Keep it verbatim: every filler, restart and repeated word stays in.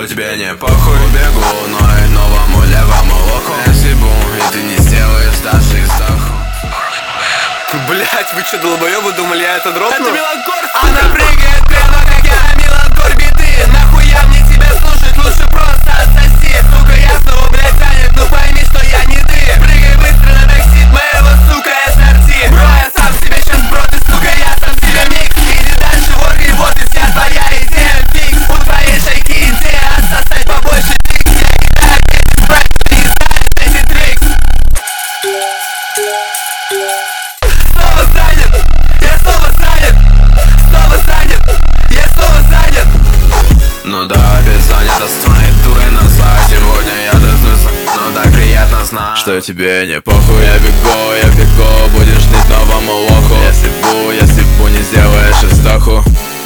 тебе не похуй. Бегу, но и новому левому лоху я съебу, и ты не сделаешь даже издоху. Блять, вы что, долбоёбы, думали, я это дропну? Это Милан Корбит. Она прыгает прямо как я, Милан Корбит. Ты нахуя мне тебя слушать, лучше просто отсоси. Сука, я снова, блять, занят, ну пойми, что я не ты. Прыгай быстро на бэксит моего, сука, эс ар ти. Бро, я сам себе сейчас бро, ты, сука, я сам себе микс. Иди дальше, вор, и вот и вся твоя идея фикс. У твоей шейки идея отсосать побольше дикс. Я и так эти спрайт, кто не знает эти трикс. Снова занят, я снова занят, снова занят, я снова занят. Ну да, без занятости моей дурой назад. Сегодня я доснусь, но так приятно знать, что тебе не похуй. Я бегу, я бегу, будешь ждать новому лоху. Я съебу, я съебу, не сделаешь издоху.